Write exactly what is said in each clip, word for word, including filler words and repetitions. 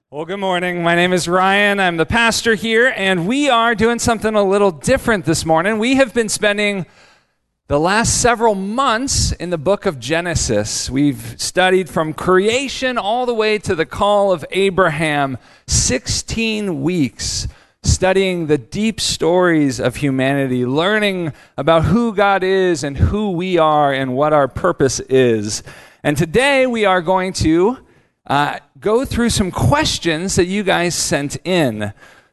Well, good morning. My name is Ryan. I'm the pastor here, and we are doing something a little different this morning. We have been spending the last several months in the book of Genesis. We've studied from creation all the way to the call of Abraham, sixteen weeks, studying the deep stories of humanity, learning about who God is and who we are and what our purpose is. And today we are going to Uh, go through some questions that you guys sent in.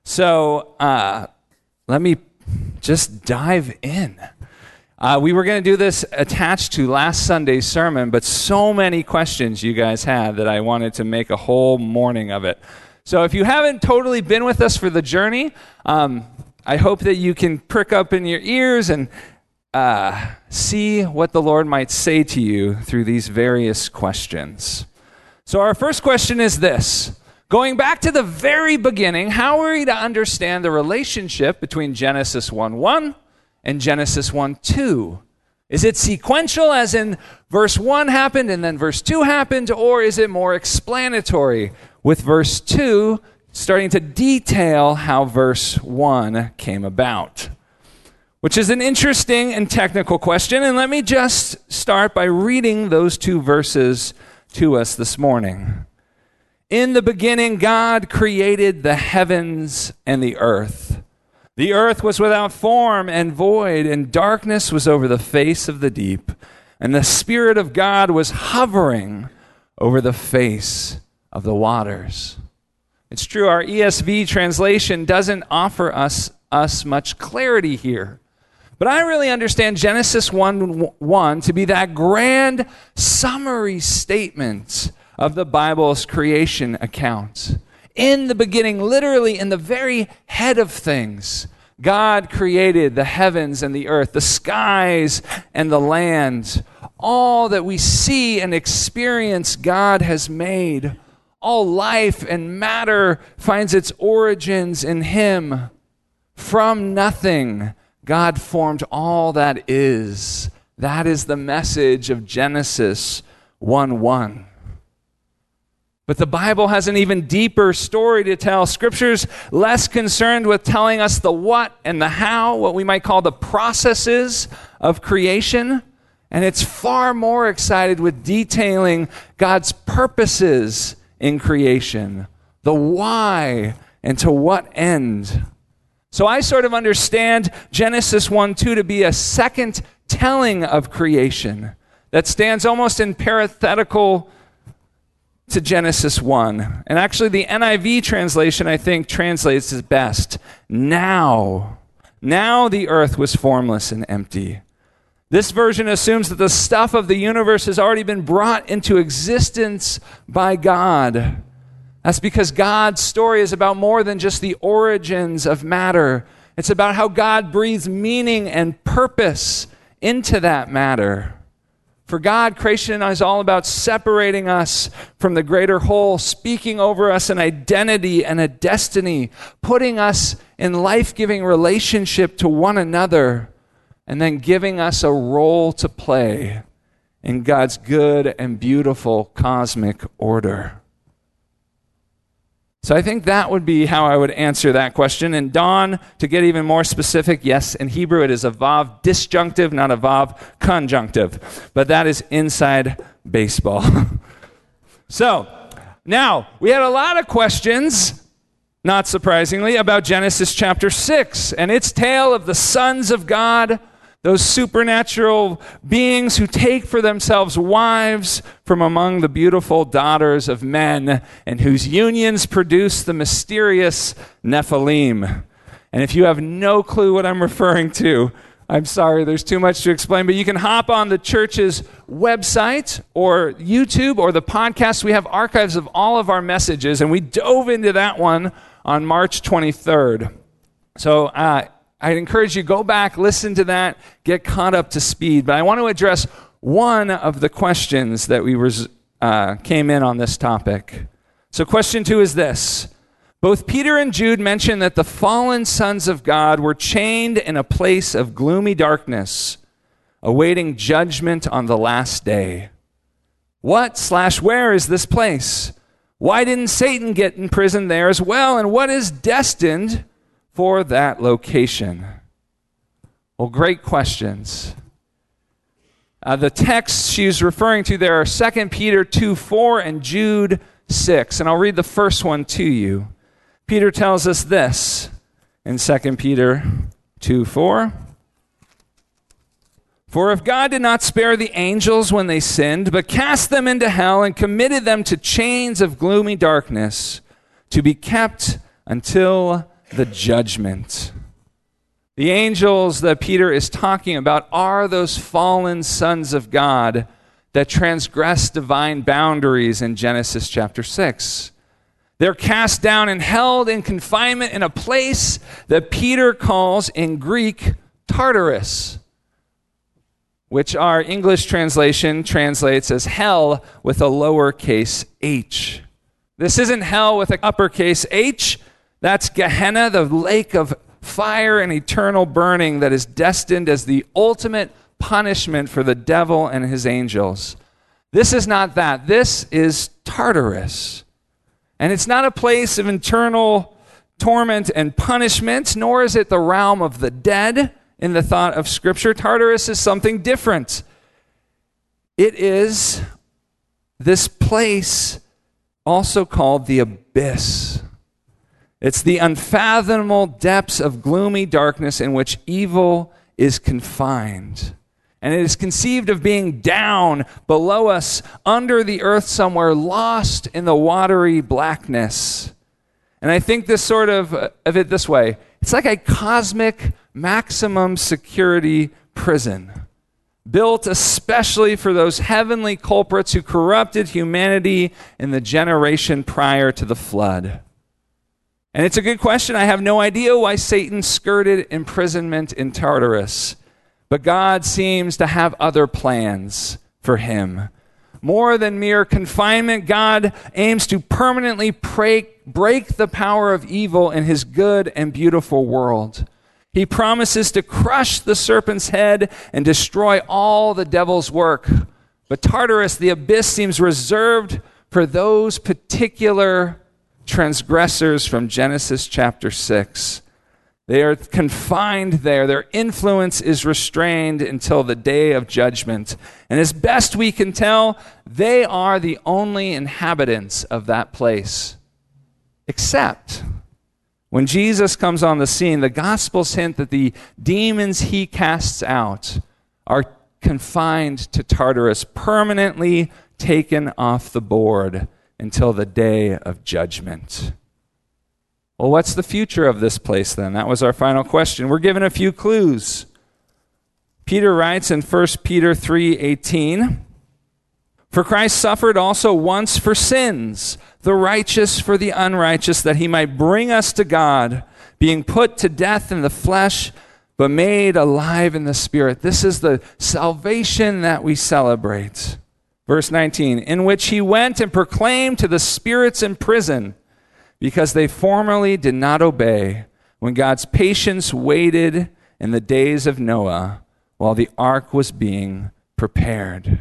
So uh, let me just dive in. Uh, we were going to do this attached to last Sunday's sermon, but so many questions you guys had that I wanted to make a whole morning of it. So if you haven't totally been with us for the journey, um, I hope that you can prick up in your ears and uh, see what the Lord might say to you through these various questions. So our first question is this. Going back to the very beginning, how are we to understand the relationship between Genesis one one and Genesis one two? Is it sequential, as in verse one happened and then verse two happened, or is it more explanatory, with verse two starting to detail how verse one came about? Which is an interesting and technical question, and let me just start by reading those two verses to us this morning. In the beginning, God created the heavens and the earth. The earth was without form and void, and darkness was over the face of the deep, and the Spirit of God was hovering over the face of the waters. It's true, our E S V translation doesn't offer us, us much clarity here. But I really understand Genesis one one to be that grand summary statement of the Bible's creation account. In the beginning, literally in the very head of things, God created the heavens and the earth, the skies and the land. All that we see and experience, God has made. All life and matter finds its origins in Him. From nothing, God formed all that is. That is the message of Genesis one one. But the Bible has an even deeper story to tell. Scripture's less concerned with telling us the what and the how, what we might call the processes of creation. And it's far more excited with detailing God's purposes in creation, the why and to what end. So I sort of understand Genesis one two to be a second telling of creation that stands almost in parenthetical to Genesis one. And actually the N I V translation, I think, translates as best. Now, now the earth was formless and empty. This version assumes that the stuff of the universe has already been brought into existence by God. That's because God's story is about more than just the origins of matter. It's about how God breathes meaning and purpose into that matter. For God, creation is all about separating us from the greater whole, speaking over us an identity and a destiny, putting us in life-giving relationship to one another, and then giving us a role to play in God's good and beautiful cosmic order. So I think that would be how I would answer that question. And Don, to get even more specific, yes, in Hebrew it is a vav disjunctive, not a vav conjunctive. But that is inside baseball. So, now, we had a lot of questions, not surprisingly, about Genesis chapter six and its tale of the sons of God, those supernatural beings who take for themselves wives from among the beautiful daughters of men, and whose unions produce the mysterious Nephilim. And if you have no clue what I'm referring to, I'm sorry, there's too much to explain, but you can hop on the church's website or YouTube or the podcast. We have archives of all of our messages, and we dove into that one on March twenty-third. So, uh, I'd encourage you, go back, listen to that, get caught up to speed. But I want to address one of the questions that we res- uh, came in on this topic. So question two is this. Both Peter and Jude mention that the fallen sons of God were chained in a place of gloomy darkness, awaiting judgment on the last day. What slash where is this place? Why didn't Satan get in prison there as well? And what is destined for that location? Well, great questions. Uh, the texts she's referring to there are Second Peter two four and Jude six. And I'll read the first one to you. Peter tells us this in Second Peter two four. For if God did not spare the angels when they sinned, but cast them into hell and committed them to chains of gloomy darkness, to be kept until the judgment. The angels that Peter is talking about are those fallen sons of God that transgress divine boundaries in Genesis chapter six. They're cast down and held in confinement in a place that Peter calls in Greek Tartarus, which our English translation translates as hell with a lowercase h. This isn't hell with an uppercase h. That's Gehenna, the lake of fire and eternal burning that is destined as the ultimate punishment for the devil and his angels. This is not that. This is Tartarus. And it's not a place of eternal torment and punishment, nor is it the realm of the dead in the thought of Scripture. Tartarus is something different. It is this place also called the abyss. It's the unfathomable depths of gloomy darkness in which evil is confined. And it is conceived of being down below us, under the earth somewhere, lost in the watery blackness. And I think this sort of, of it this way. It's like a cosmic maximum security prison, built especially for those heavenly culprits who corrupted humanity in the generation prior to the flood. And it's a good question. I have no idea why Satan skirted imprisonment in Tartarus, but God seems to have other plans for him. More than mere confinement, God aims to permanently break, break the power of evil in his good and beautiful world. He promises to crush the serpent's head and destroy all the devil's work. But Tartarus, the abyss, seems reserved for those particular transgressors from Genesis chapter six. They are confined there. Their influence is restrained until the day of judgment. And as best we can tell, they are the only inhabitants of that place. Except when Jesus comes on the scene, the Gospels hint that the demons he casts out are confined to Tartarus, permanently taken off the board until the day of judgment. Well, what's the future of this place then? That was our final question. We're given a few clues. Peter writes in First Peter three eighteen, "For Christ suffered also once for sins, the righteous for the unrighteous, that he might bring us to God, being put to death in the flesh, but made alive in the Spirit." This is the salvation that we celebrate. Verse nineteen, "In which he went and proclaimed to the spirits in prison, because they formerly did not obey, when God's patience waited in the days of Noah, while the ark was being prepared."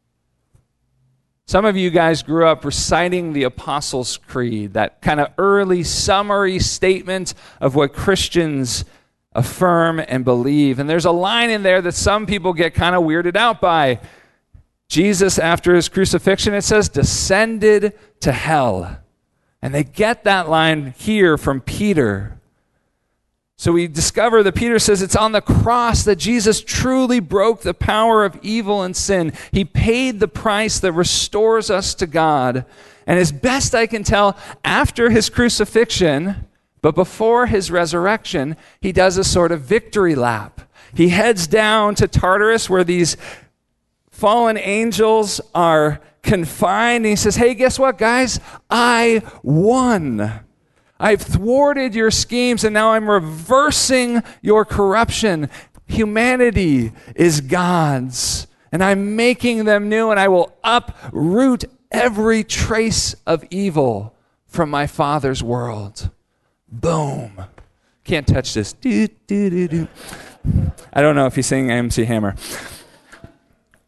Some of you guys grew up reciting the Apostles' Creed, that kind of early summary statement of what Christians affirm and believe. And there's a line in there that some people get kind of weirded out by. Jesus, after his crucifixion, it says, descended to hell. And they get that line here from Peter. So we discover that Peter says it's on the cross that Jesus truly broke the power of evil and sin. He paid the price that restores us to God. And as best I can tell, after his crucifixion, but before his resurrection, he does a sort of victory lap. He heads down to Tartarus, where these fallen angels are confined. And he says, hey, guess what, guys? I won. I've thwarted your schemes, and now I'm reversing your corruption. Humanity is God's, and I'm making them new, and I will uproot every trace of evil from my Father's world. Boom. Can't touch this. Do, do, do, do. I don't know if he's singing M C Hammer.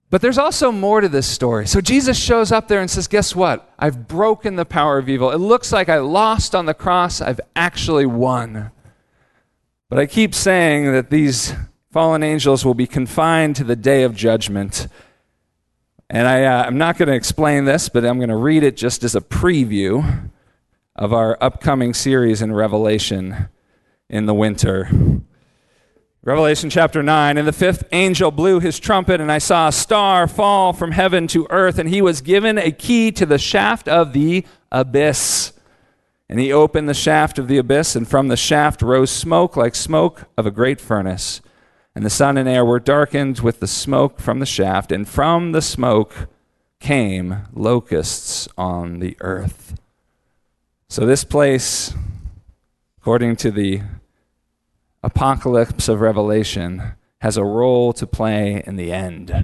But there's also more to this story. So Jesus shows up there and says, guess what? I've broken the power of evil. It looks like I lost on the cross. I've actually won. But I keep saying that these fallen angels will be confined to the day of judgment. And I, uh, I'm not going to explain this, but I'm going to read it just as a preview of our upcoming series in Revelation in the winter. Revelation chapter nine, and the fifth angel blew his trumpet, and I saw a star fall from heaven to earth, and he was given a key to the shaft of the abyss. And he opened the shaft of the abyss, and from the shaft rose smoke like smoke of a great furnace. And the sun and air were darkened with the smoke from the shaft, and from the smoke came locusts on the earth. So this place, according to the apocalypse of Revelation, has a role to play in the end.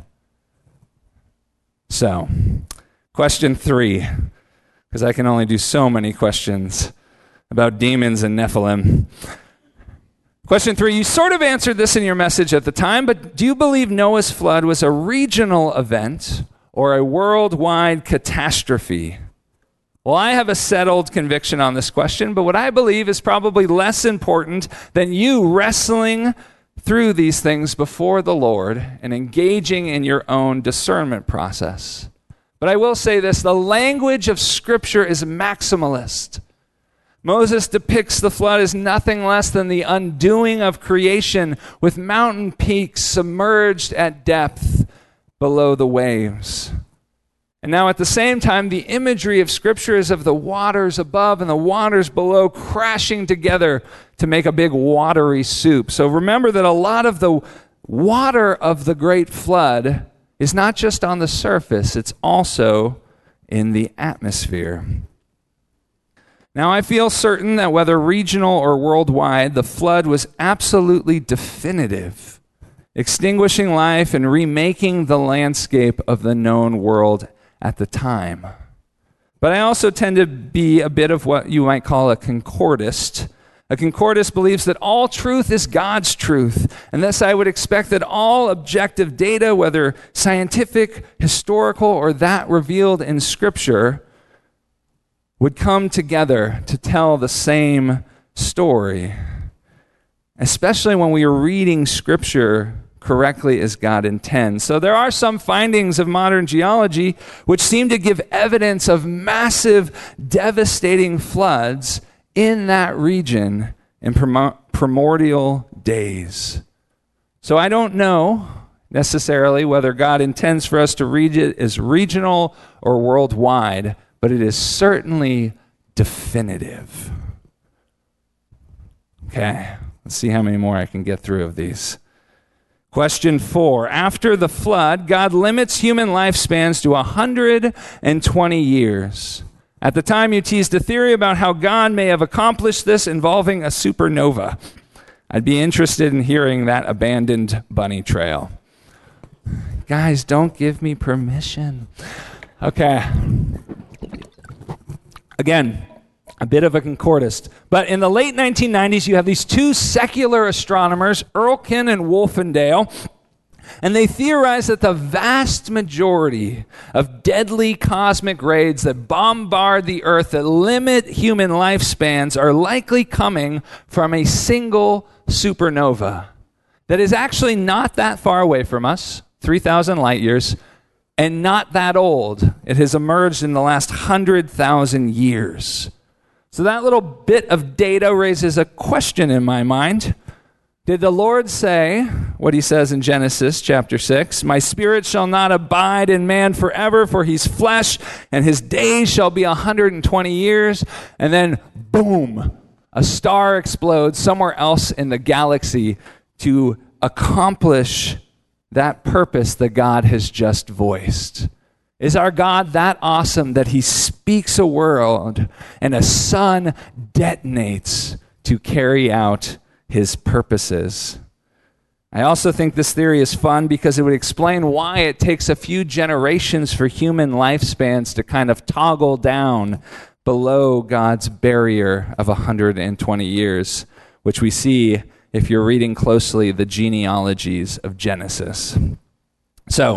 So, question three, because I can only do so many questions about demons and Nephilim. Question three, you sort of answered this in your message at the time, but do you believe Noah's flood was a regional event or a worldwide catastrophe? Well, I have a settled conviction on this question, but what I believe is probably less important than you wrestling through these things before the Lord and engaging in your own discernment process. But I will say this, the language of Scripture is maximalist. Moses depicts the flood as nothing less than the undoing of creation, with mountain peaks submerged at depth below the waves. And now at the same time, the imagery of Scripture is of the waters above and the waters below crashing together to make a big watery soup. So remember that a lot of the water of the great flood is not just on the surface, it's also in the atmosphere. Now, I feel certain that whether regional or worldwide, the flood was absolutely definitive, extinguishing life and remaking the landscape of the known world at the time. But I also tend to be a bit of what you might call a concordist. A concordist believes that all truth is God's truth, and thus I would expect that all objective data, whether scientific, historical, or that revealed in Scripture, would come together to tell the same story, especially when we are reading Scripture correctly as God intends. So there are some findings of modern geology which seem to give evidence of massive, devastating floods in that region in primordial days. So I don't know necessarily whether God intends for us to read it as regional or worldwide, but it is certainly definitive. Okay, let's see how many more I can get through of these. Question four, after the flood, God limits human lifespans to one hundred twenty years. At the time, you teased a theory about how God may have accomplished this involving a supernova. I'd be interested in hearing that abandoned bunny trail. Guys, don't give me permission. Okay. Again, a bit of a concordist. But in the late nineteen nineties, you have these two secular astronomers, Earlkin and Wolfendale, and they theorize that the vast majority of deadly cosmic rays that bombard the Earth that limit human lifespans are likely coming from a single supernova that is actually not that far away from us, three thousand light years, and not that old. It has emerged in the last one hundred thousand years. So that little bit of data raises a question in my mind. Did the Lord say what he says in Genesis chapter six? My spirit shall not abide in man forever, for he's flesh, and his days shall be one hundred twenty years. And then, boom, a star explodes somewhere else in the galaxy to accomplish that purpose that God has just voiced. Is our God that awesome that he speaks a word and a sun detonates to carry out his purposes? I also think this theory is fun because it would explain why it takes a few generations for human lifespans to kind of toggle down below God's barrier of one hundred twenty years, which we see if you're reading closely the genealogies of Genesis. So,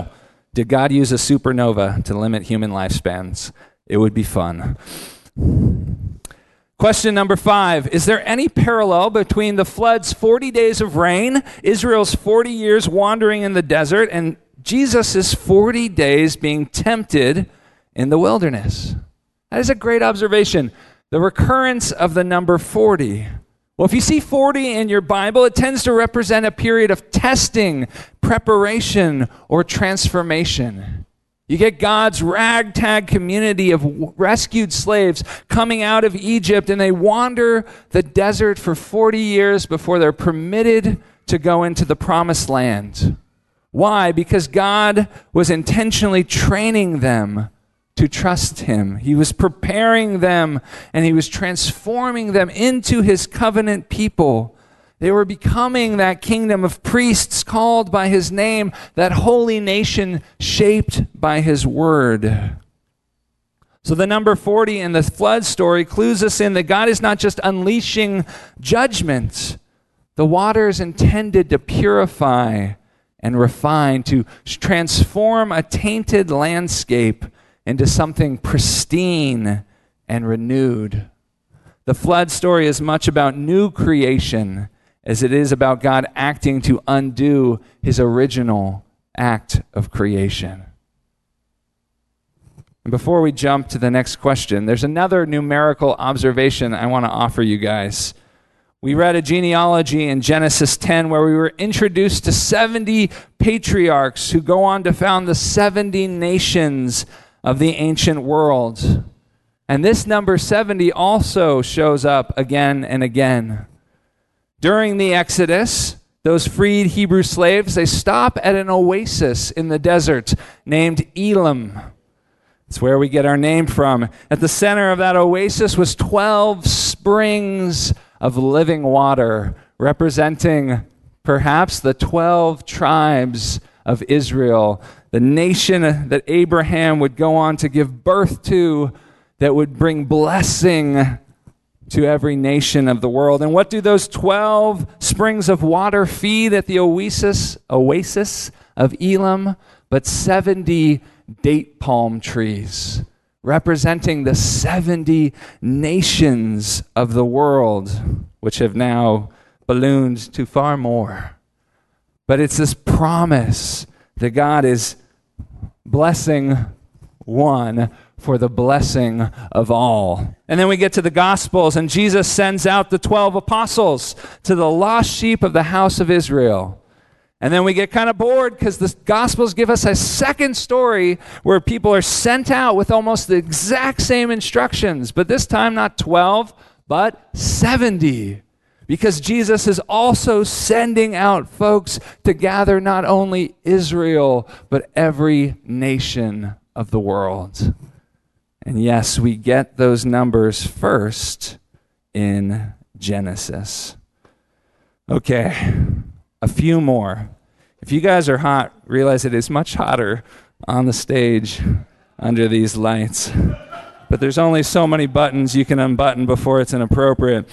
did God use a supernova to limit human lifespans? It would be fun. Question number five, is there any parallel between the flood's forty days of rain, Israel's forty years wandering in the desert, and Jesus' forty days being tempted in the wilderness? That is a great observation. The recurrence of the number forty. Well, if you see forty in your Bible, it tends to represent a period of testing, preparation, or transformation. You get God's ragtag community of rescued slaves coming out of Egypt, and they wander the desert for forty years before they're permitted to go into the promised land. Why? Because God was intentionally training them to trust him. He was preparing them, and he was transforming them into his covenant people. They were becoming that kingdom of priests called by his name, that holy nation shaped by his word. So the number forty in the flood story clues us in that God is not just unleashing judgment. The water is intended to purify and refine, to transform a tainted landscape into something pristine and renewed. The flood story is much about new creation as it is about God acting to undo his original act of creation. And before we jump to the next question, there's another numerical observation I want to offer you guys. We read a genealogy in Genesis ten where we were introduced to seventy patriarchs who go on to found the seventy nations of the ancient world. And this number seventy also shows up again and again. During the Exodus, those freed Hebrew slaves, they stop at an oasis in the desert named Elim. It's where we get our name from. At the center of that oasis was twelve springs of living water, representing perhaps the twelve tribes of Israel, the nation that Abraham would go on to give birth to, that would bring blessing to every nation of the world. And what do those twelve springs of water feed at the oasis, oasis of Elim? But seventy date palm trees, representing the seventy nations of the world, which have now ballooned to far more. But it's this promise that God is blessing one for the blessing of all. And then we get to the Gospels, and Jesus sends out the twelve apostles to the lost sheep of the house of Israel. And then we get kind of bored because the Gospels give us a second story where people are sent out with almost the exact same instructions, but this time not twelve, but seventy. Because Jesus is also sending out folks to gather not only Israel, but every nation of the world. And yes, we get those numbers first in Genesis. Okay, a few more. If you guys are hot, realize it is much hotter on the stage under these lights. But there's only so many buttons you can unbutton before it's inappropriate.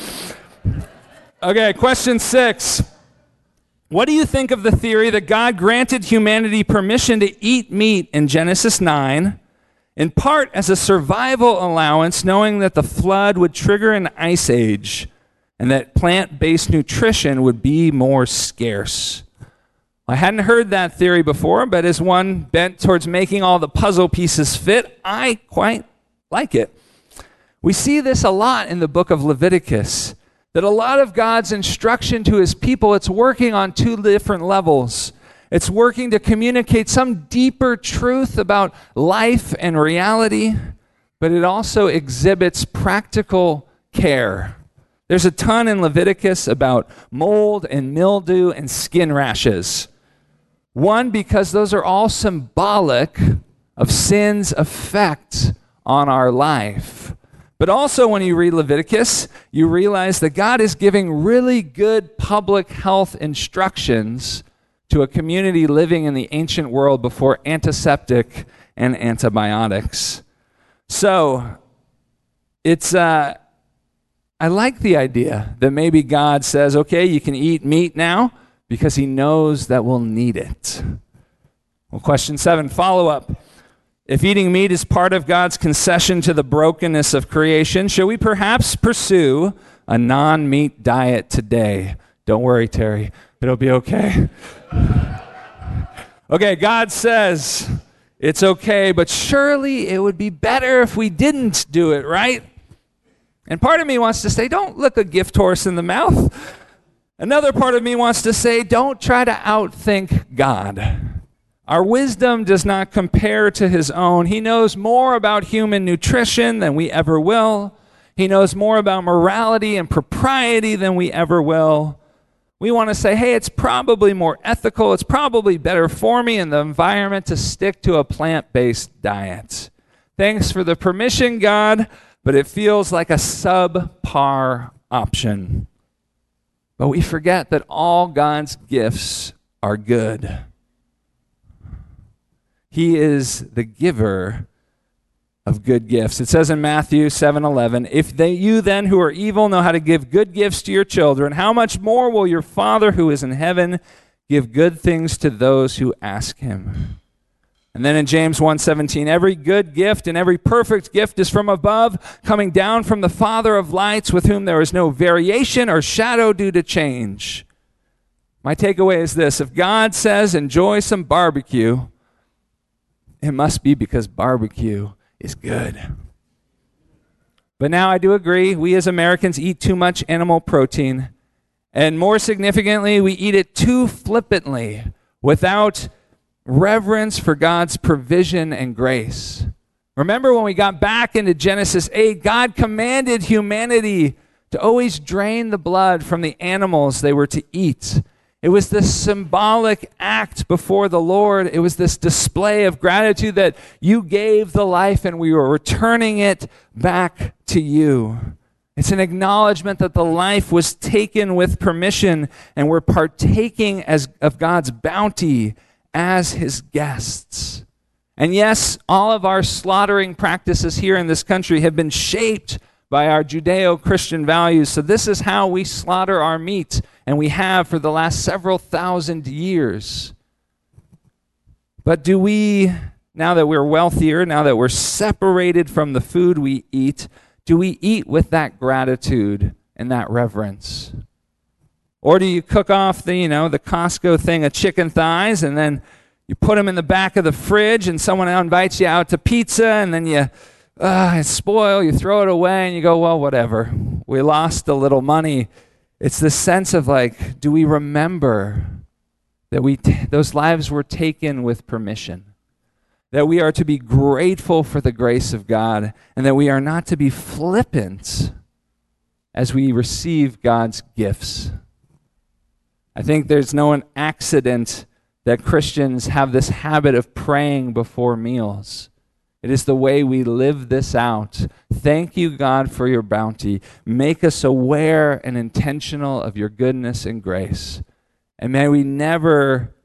Okay, question six. What do you think of the theory that God granted humanity permission to eat meat in Genesis nine, in part as a survival allowance, knowing that the flood would trigger an ice age and that plant-based nutrition would be more scarce? I hadn't heard that theory before, but as one bent towards making all the puzzle pieces fit, I quite like it. We see this a lot in the book of Leviticus, that a lot of God's instruction to his people, it's working on two different levels. It's working to communicate some deeper truth about life and reality, but it also exhibits practical care. There's a ton in Leviticus about mold and mildew and skin rashes. One, because those are all symbolic of sin's effect on our life. But also when you read Leviticus, you realize that God is giving really good public health instructions to a community living in the ancient world before antiseptic and antibiotics. So, it's uh, I like the idea that maybe God says, okay, you can eat meat now because he knows that we'll need it. Well, question seven, follow-up. If eating meat is part of God's concession to the brokenness of creation, should we perhaps pursue a non-meat diet today? Don't worry, Terry. It'll be okay. Okay, God says it's okay, but surely it would be better if we didn't do it, right? And part of me wants to say, don't look a gift horse in the mouth. Another part of me wants to say, don't try to outthink God. Our wisdom does not compare to his own. He knows more about human nutrition than we ever will. He knows more about morality and propriety than we ever will. We want to say, hey, it's probably more ethical. It's probably better for me in the environment to stick to a plant-based diet. Thanks for the permission, God, but it feels like a subpar option. But we forget that all God's gifts are good. He is the giver of good gifts. It says in Matthew seven eleven, if they, you then who are evil know how to give good gifts to your children, how much more will your Father who is in heaven give good things to those who ask him? And then in James one seventeen, every good gift and every perfect gift is from above, coming down from the Father of lights, with whom there is no variation or shadow due to change. My takeaway is this: if God says enjoy some barbecue, it must be because barbecue is good. But now I do agree, we as Americans eat too much animal protein. And more significantly, we eat it too flippantly, without reverence for God's provision and grace. Remember when we got back into Genesis eight, God commanded humanity to always drain the blood from the animals they were to eat. It was this symbolic act before the Lord. It was this display of gratitude that you gave the life and we were returning it back to you. It's an acknowledgement that the life was taken with permission and we're partaking as of God's bounty as his guests. And yes, all of our slaughtering practices here in this country have been shaped by our Judeo-Christian values. So this is how we slaughter our meat, and we have for the last several thousand years. But do we, now that we're wealthier, now that we're separated from the food we eat, do we eat with that gratitude and that reverence? Or do you cook off the, you know, the Costco thing of chicken thighs, and then you put them in the back of the fridge, and someone invites you out to pizza, and then you uh, it's spoiled, you throw it away, and you go, well, whatever. We lost a little money. It's this sense of like, do we remember that we t- those lives were taken with permission? That we are to be grateful for the grace of God, and that we are not to be flippant as we receive God's gifts. I think there's no accident that Christians have this habit of praying before meals. It is the way we live this out. Thank you, God, for your bounty. Make us aware and intentional of your goodness and grace. And may we never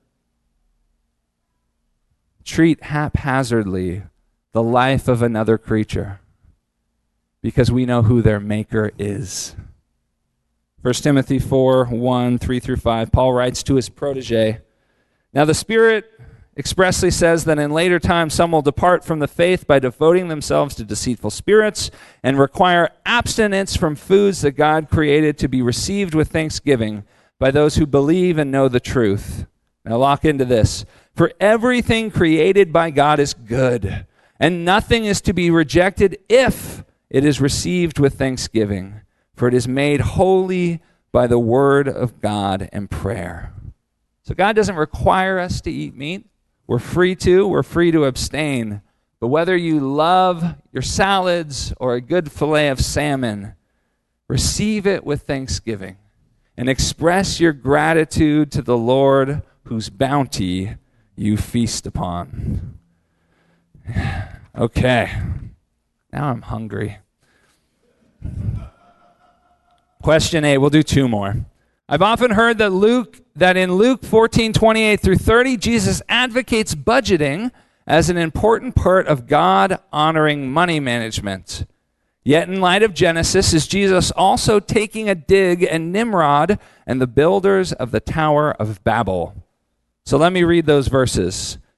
treat haphazardly the life of another creature, because we know who their maker is. First Timothy four, one, three through five, Paul writes to his protege, now the Spirit expressly says that in later times some will depart from the faith by devoting themselves to deceitful spirits and require abstinence from foods that God created to be received with thanksgiving by those who believe and know the truth. Now lock into this. For everything created by God is good, and nothing is to be rejected if it is received with thanksgiving, for it is made holy by the word of God and prayer. So God doesn't require us to eat meat. We're free to, we're free to abstain. But whether you love your salads or a good fillet of salmon, receive it with thanksgiving and express your gratitude to the Lord whose bounty you feast upon. Okay, now I'm hungry. Question eight, we'll do two more. I've often heard that Luke, that in Luke fourteen, twenty-eight through thirty, Jesus advocates budgeting as an important part of God-honoring money management. Yet in light of Genesis, is Jesus also taking a dig at Nimrod and the builders of the Tower of Babel? So let me read those verses.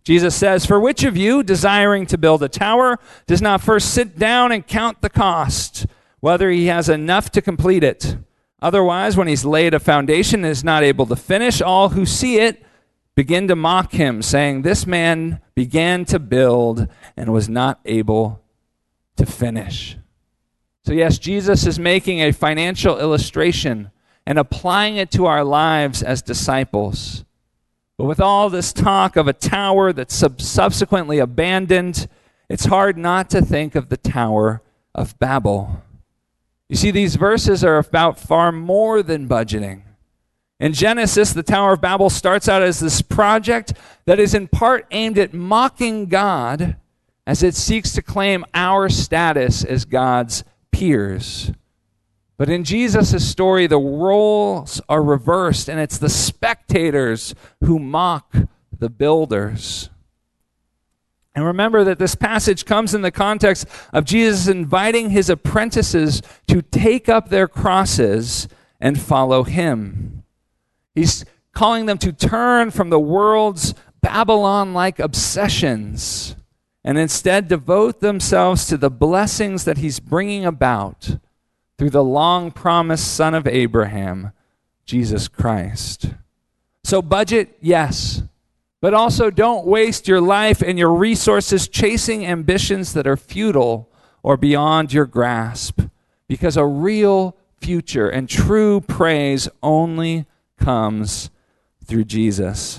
Jesus says, "For which of you, desiring to build a tower, does not first sit down and count the cost, whether he has enough to complete it? Otherwise, when he's laid a foundation and is not able to finish, all who see it begin to mock him, saying, 'This man began to build and was not able to finish.'" So yes, Jesus is making a financial illustration and applying it to our lives as disciples. But with all this talk of a tower that's sub- subsequently abandoned, it's hard not to think of the Tower of Babel. You see, these verses are about far more than budgeting. In Genesis, the Tower of Babel starts out as this project that is in part aimed at mocking God as it seeks to claim our status as God's peers. But in Jesus' story, the roles are reversed, and it's the spectators who mock the builders. And remember that this passage comes in the context of Jesus inviting his apprentices to take up their crosses and follow him. He's calling them to turn from the world's Babylon-like obsessions and instead devote themselves to the blessings that he's bringing about through the long-promised Son of Abraham, Jesus Christ. So budget, yes, but also don't waste your life and your resources chasing ambitions that are futile or beyond your grasp, because a real future and true praise only comes through Jesus.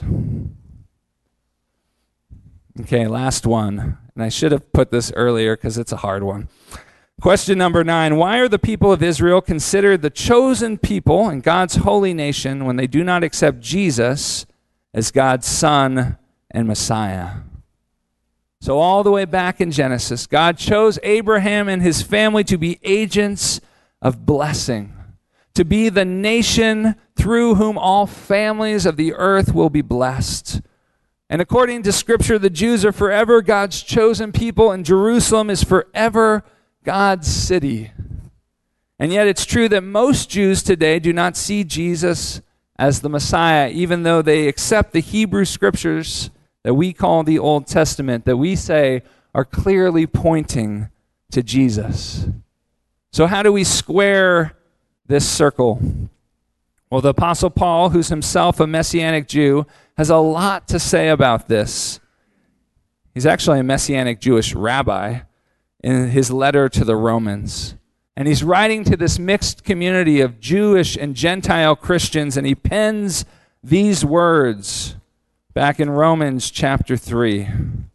Okay, last one. And I should have put this earlier because it's a hard one. Question number nine, why are the people of Israel considered the chosen people and God's holy nation when they do not accept Jesus as God's Son and Messiah? So all the way back in Genesis, God chose Abraham and his family to be agents of blessing, to be the nation through whom all families of the earth will be blessed. And according to Scripture, the Jews are forever God's chosen people, and Jerusalem is forever God's city. And yet it's true that most Jews today do not see Jesus as the Messiah, even though they accept the Hebrew Scriptures that we call the Old Testament, that we say are clearly pointing to Jesus. So how do we square this circle? Well, the Apostle Paul, who's himself a Messianic Jew, has a lot to say about this. He's actually a Messianic Jewish rabbi in his letter to the Romans. And he's writing to this mixed community of Jewish and Gentile Christians, and he pens these words back in Romans chapter three.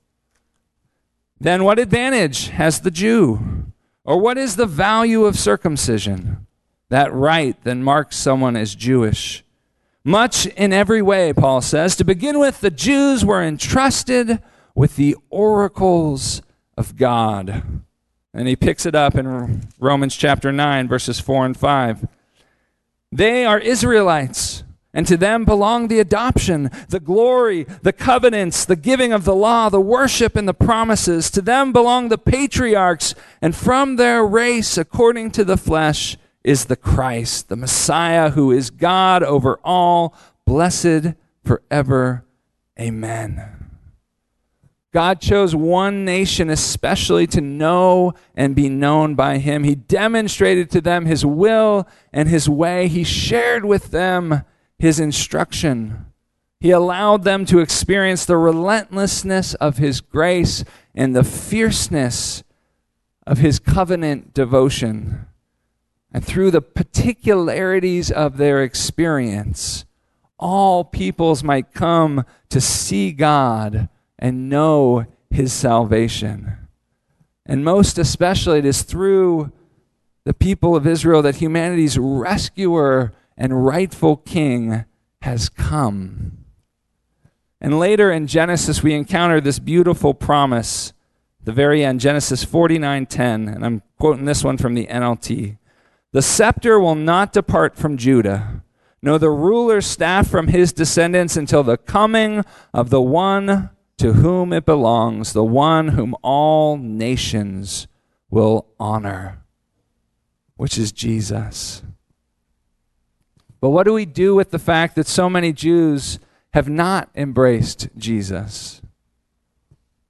"Then what advantage has the Jew? Or what is the value of circumcision? That rite then marks someone as Jewish. Much in every way," Paul says. "To begin with, the Jews were entrusted with the oracles of God." And he picks it up in Romans chapter nine, verses four and five. "They are Israelites, and to them belong the adoption, the glory, the covenants, the giving of the law, the worship, and the promises. To them belong the patriarchs, and from their race, according to the flesh, is the Christ, the Messiah, who is God over all, blessed forever. Amen." God chose one nation especially to know and be known by him. He demonstrated to them his will and his way. He shared with them his instruction. He allowed them to experience the relentlessness of his grace and the fierceness of his covenant devotion. And through the particularities of their experience, all peoples might come to see God and know his salvation. And most especially, it is through the people of Israel that humanity's rescuer and rightful king has come. And later in Genesis, we encounter this beautiful promise, the very end, Genesis forty-nine ten, and I'm quoting this one from the N L T. "The scepter will not depart from Judah, nor the ruler's staff from his descendants until the coming of the one to whom it belongs, the one whom all nations will honor," which is Jesus. But what do we do with the fact that so many Jews have not embraced Jesus?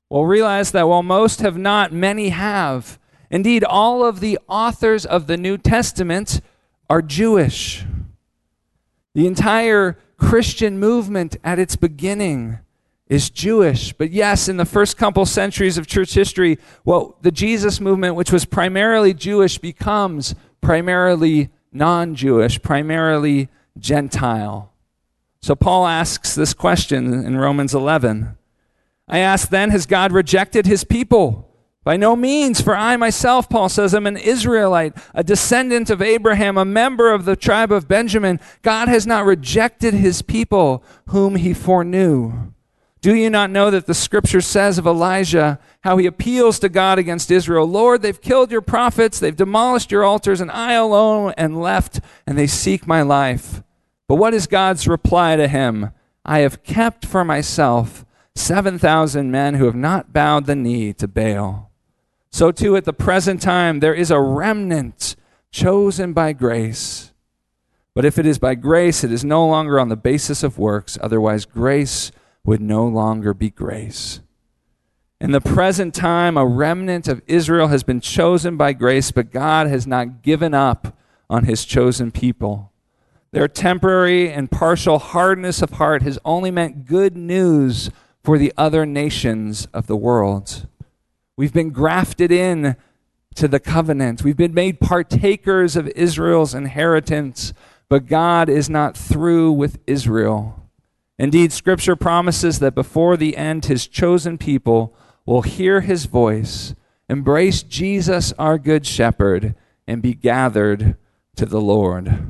We'll realize that while most have not, many have. Indeed, all of the authors of the New Testament are Jewish. The entire Christian movement at its beginning is Jewish. But yes, in the first couple centuries of church history, well, the Jesus movement, which was primarily Jewish, becomes primarily non-Jewish, primarily Gentile. So Paul asks this question in Romans eleven. I ask then, has God rejected his people? By no means, for I myself, Paul says, am an Israelite, a descendant of Abraham, a member of the tribe of Benjamin. God has not rejected his people whom he foreknew. Do you not know that the scripture says of Elijah, how he appeals to God against Israel? Lord, they've killed your prophets, they've demolished your altars, and I alone am left, and they seek my life. But what is God's reply to him? I have kept for myself seven thousand men who have not bowed the knee to Baal. So too at the present time there is a remnant chosen by grace. But if it is by grace, it is no longer on the basis of works. Otherwise, grace would no longer be grace. In the present time, a remnant of Israel has been chosen by grace, but God has not given up on his chosen people. Their temporary and partial hardness of heart has only meant good news for the other nations of the world. We've been grafted in to the covenant. We've been made partakers of Israel's inheritance, but God is not through with Israel. Indeed, Scripture promises that before the end, his chosen people will hear his voice, embrace Jesus, our good shepherd, and be gathered to the Lord.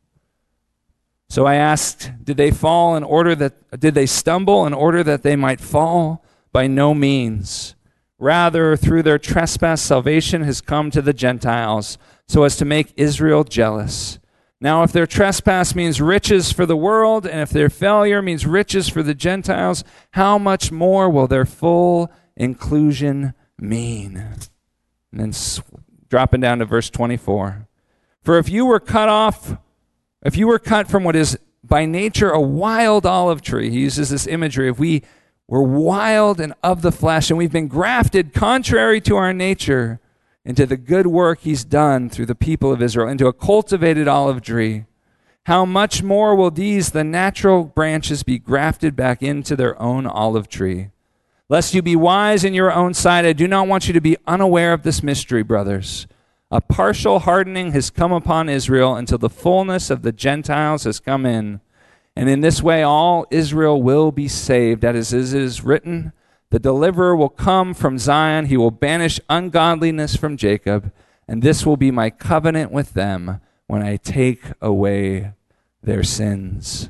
So I asked, did they fall in order that, did they stumble in order that they might fall? By no means. Rather, through their trespass, salvation has come to the Gentiles, so as to make Israel jealous. Now, if their trespass means riches for the world, and if their failure means riches for the Gentiles, how much more will their full inclusion mean? And then sw- dropping down to verse twenty-four. For if you were cut off, if you were cut from what is by nature a wild olive tree, he uses this imagery, if we were wild and of the flesh, and we've been grafted contrary to our nature into the good work he's done through the people of Israel, into a cultivated olive tree, how much more will these, the natural branches, be grafted back into their own olive tree? Lest you be wise in your own sight, I do not want you to be unaware of this mystery, brothers. A partial hardening has come upon Israel until the fullness of the Gentiles has come in. And in this way all Israel will be saved. As it is written, the deliverer will come from Zion. He will banish ungodliness from Jacob. And this will be my covenant with them when I take away their sins.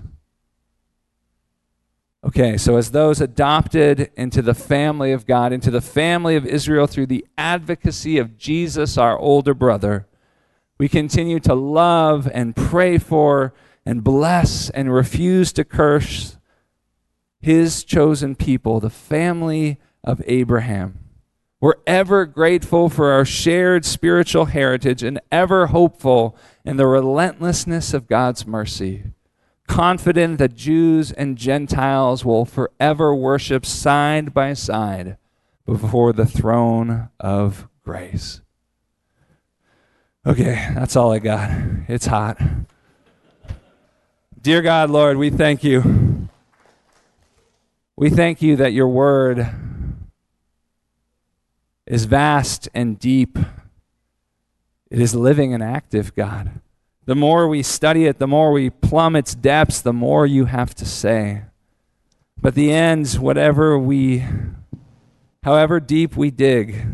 Okay, so as those adopted into the family of God, into the family of Israel through the advocacy of Jesus, our older brother, we continue to love and pray for and bless and refuse to curse his chosen people, the family of Abraham. We're ever grateful for our shared spiritual heritage and ever hopeful in the relentlessness of God's mercy, confident that Jews and Gentiles will forever worship side by side before the throne of grace. Okay, that's all I got. It's hot. Dear God, Lord, we thank you. We thank you that your word is vast and deep. It is living and active, God. The more we study it, the more we plumb its depths, the more you have to say. But the ends, whatever we, however deep we dig,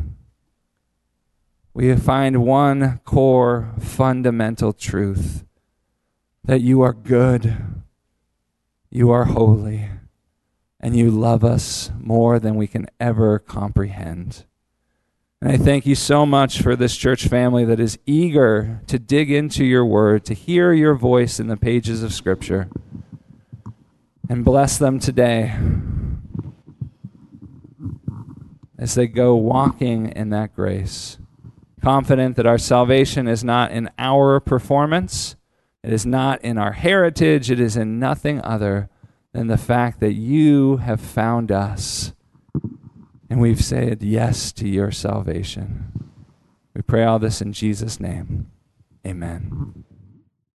we find one core fundamental truth, that you are good, you are holy, and you love us more than we can ever comprehend. And I thank you so much for this church family that is eager to dig into your word, to hear your voice in the pages of Scripture. And bless them today as they go walking in that grace, confident that our salvation is not in our performance, it is not in our heritage, it is in nothing other than the fact that you have found us And we've said yes to your salvation. We pray all this in Jesus' name. Amen.